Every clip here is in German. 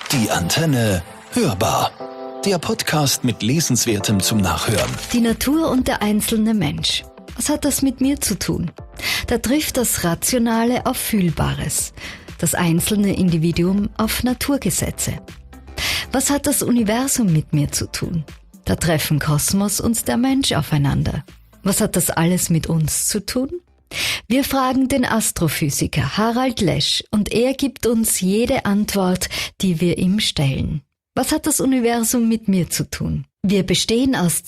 Die Antenne hörbar. Der Podcast mit Lesenswertem zum Nachhören. Die Natur und der einzelne Mensch. Was hat das mit mir zu tun? Da trifft das Rationale auf Fühlbares, das einzelne Individuum auf Naturgesetze. Was hat das Universum mit mir zu tun? Da treffen Kosmos und der Mensch aufeinander. Was hat das alles mit uns zu tun? Wir fragen den Astrophysiker Harald Lesch und er gibt uns jede Antwort, die wir ihm stellen. Was hat das Universum mit mir zu tun? Wir bestehen aus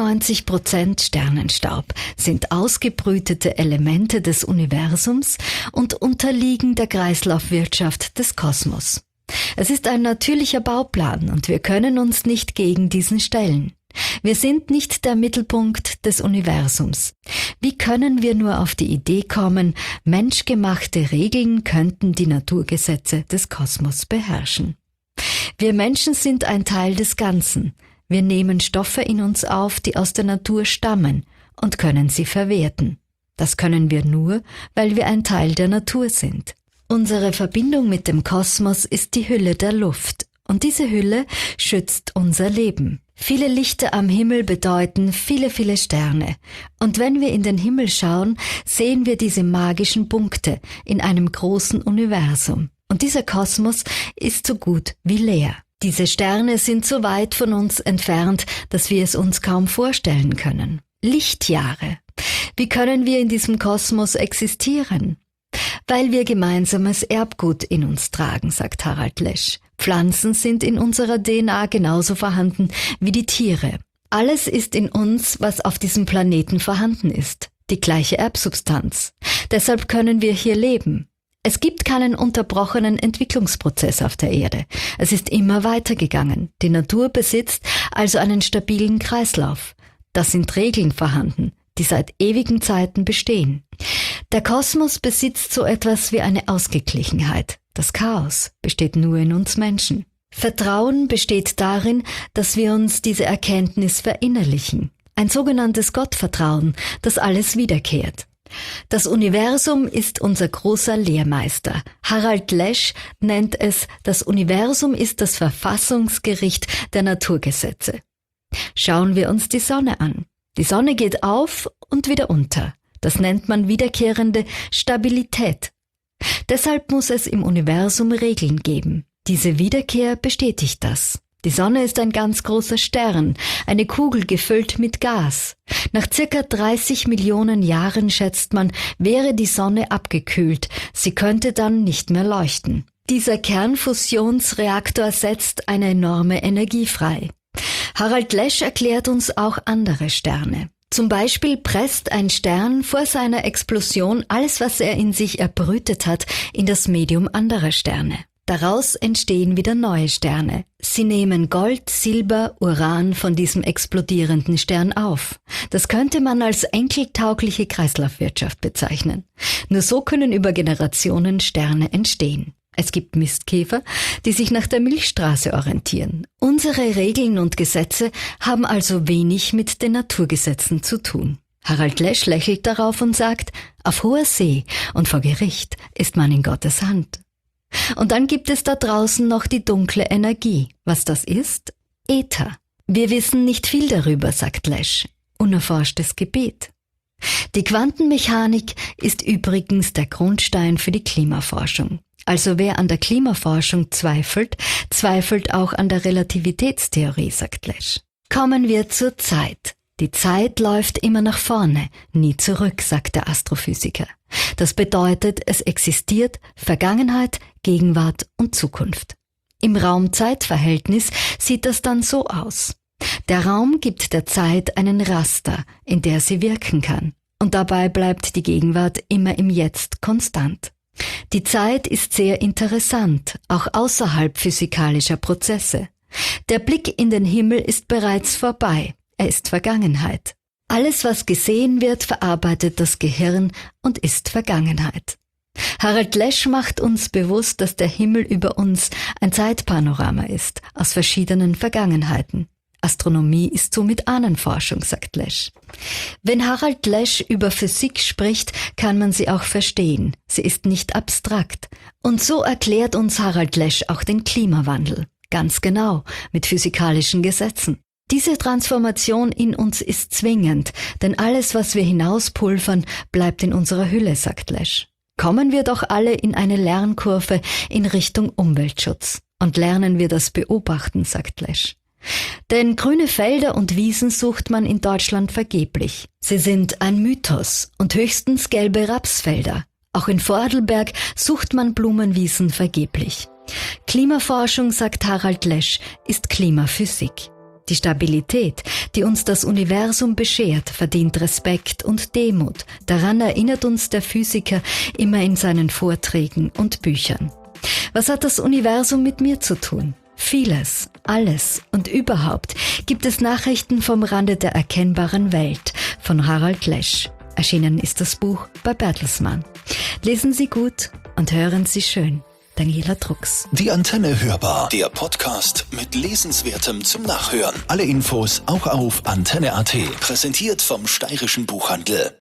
92% Sternenstaub, sind ausgebrütete Elemente des Universums und unterliegen der Kreislaufwirtschaft des Kosmos. Es ist ein natürlicher Bauplan und wir können uns nicht gegen diesen stellen. Wir sind nicht der Mittelpunkt des Universums. Wie können wir nur auf die Idee kommen, menschgemachte Regeln könnten die Naturgesetze des Kosmos beherrschen? Wir Menschen sind ein Teil des Ganzen. Wir nehmen Stoffe in uns auf, die aus der Natur stammen und können sie verwerten. Das können wir nur, weil wir ein Teil der Natur sind. Unsere Verbindung mit dem Kosmos ist die Hülle der Luft und diese Hülle schützt unser Leben. Viele Lichter am Himmel bedeuten viele, viele Sterne. Und wenn wir in den Himmel schauen, sehen wir diese magischen Punkte in einem großen Universum. Und dieser Kosmos ist so gut wie leer. Diese Sterne sind so weit von uns entfernt, dass wir es uns kaum vorstellen können. Lichtjahre. Wie können wir in diesem Kosmos existieren? Weil wir gemeinsames Erbgut in uns tragen, sagt Harald Lesch. Pflanzen sind in unserer DNA genauso vorhanden wie die Tiere. Alles ist in uns, was auf diesem Planeten vorhanden ist. Die gleiche Erbsubstanz. Deshalb können wir hier leben. Es gibt keinen unterbrochenen Entwicklungsprozess auf der Erde. Es ist immer weitergegangen. Die Natur besitzt also einen stabilen Kreislauf. Da sind Regeln vorhanden, die seit ewigen Zeiten bestehen. Der Kosmos besitzt so etwas wie eine Ausgeglichenheit. Das Chaos besteht nur in uns Menschen. Vertrauen besteht darin, dass wir uns diese Erkenntnis verinnerlichen. Ein sogenanntes Gottvertrauen, das alles wiederkehrt. Das Universum ist unser großer Lehrmeister. Harald Lesch nennt es, das Universum ist das Verfassungsgericht der Naturgesetze. Schauen wir uns die Sonne an. Die Sonne geht auf und wieder unter. Das nennt man wiederkehrende Stabilität. Deshalb muss es im Universum Regeln geben. Diese Wiederkehr bestätigt das. Die Sonne ist ein ganz großer Stern, eine Kugel gefüllt mit Gas. Nach circa 30 Millionen Jahren, schätzt man, wäre die Sonne abgekühlt. Sie könnte dann nicht mehr leuchten. Dieser Kernfusionsreaktor setzt eine enorme Energie frei. Harald Lesch erklärt uns auch andere Sterne. Zum Beispiel presst ein Stern vor seiner Explosion alles, was er in sich erbrütet hat, in das Medium anderer Sterne. Daraus entstehen wieder neue Sterne. Sie nehmen Gold, Silber, Uran von diesem explodierenden Stern auf. Das könnte man als enkeltaugliche Kreislaufwirtschaft bezeichnen. Nur so können über Generationen Sterne entstehen. Es gibt Mistkäfer, die sich nach der Milchstraße orientieren. Unsere Regeln und Gesetze haben also wenig mit den Naturgesetzen zu tun. Harald Lesch lächelt darauf und sagt, auf hoher See und vor Gericht ist man in Gottes Hand. Und dann gibt es da draußen noch die dunkle Energie. Was das ist? Äther. Wir wissen nicht viel darüber, sagt Lesch. Unerforschtes Gebiet. Die Quantenmechanik ist übrigens der Grundstein für die Klimaforschung. Also wer an der Klimaforschung zweifelt, zweifelt auch an der Relativitätstheorie, sagt Lesch. Kommen wir zur Zeit. Die Zeit läuft immer nach vorne, nie zurück, sagt der Astrophysiker. Das bedeutet, es existiert Vergangenheit, Gegenwart und Zukunft. Im Raum-Zeit-Verhältnis sieht das dann so aus. Der Raum gibt der Zeit einen Raster, in der sie wirken kann. Und dabei bleibt die Gegenwart immer im Jetzt konstant. Die Zeit ist sehr interessant, auch außerhalb physikalischer Prozesse. Der Blick in den Himmel ist bereits vorbei, er ist Vergangenheit. Alles, was gesehen wird, verarbeitet das Gehirn und ist Vergangenheit. Harald Lesch macht uns bewusst, dass der Himmel über uns ein Zeitpanorama ist, aus verschiedenen Vergangenheiten. Astronomie ist somit Ahnenforschung, sagt Lesch. Wenn Harald Lesch über Physik spricht, kann man sie auch verstehen. Sie ist nicht abstrakt. Und so erklärt uns Harald Lesch auch den Klimawandel. Ganz genau, mit physikalischen Gesetzen. Diese Transformation in uns ist zwingend, denn alles, was wir hinauspulvern, bleibt in unserer Hülle, sagt Lesch. Kommen wir doch alle in eine Lernkurve in Richtung Umweltschutz. Und lernen wir das Beobachten, sagt Lesch. Denn grüne Felder und Wiesen sucht man in Deutschland vergeblich. Sie sind ein Mythos und höchstens gelbe Rapsfelder. Auch in Vorarlberg sucht man Blumenwiesen vergeblich. Klimaforschung, sagt Harald Lesch, ist Klimaphysik. Die Stabilität, die uns das Universum beschert, verdient Respekt und Demut. Daran erinnert uns der Physiker immer in seinen Vorträgen und Büchern. Was hat das Universum mit mir zu tun? Vieles, alles und überhaupt gibt es Nachrichten vom Rande der erkennbaren Welt von Harald Lesch. Erschienen ist das Buch bei Bertelsmann. Lesen Sie gut und hören Sie schön. Daniela Drucks. Die Antenne hörbar. Der Podcast mit Lesenswertem zum Nachhören. Alle Infos auch auf antenne.at. Präsentiert vom Steirischen Buchhandel.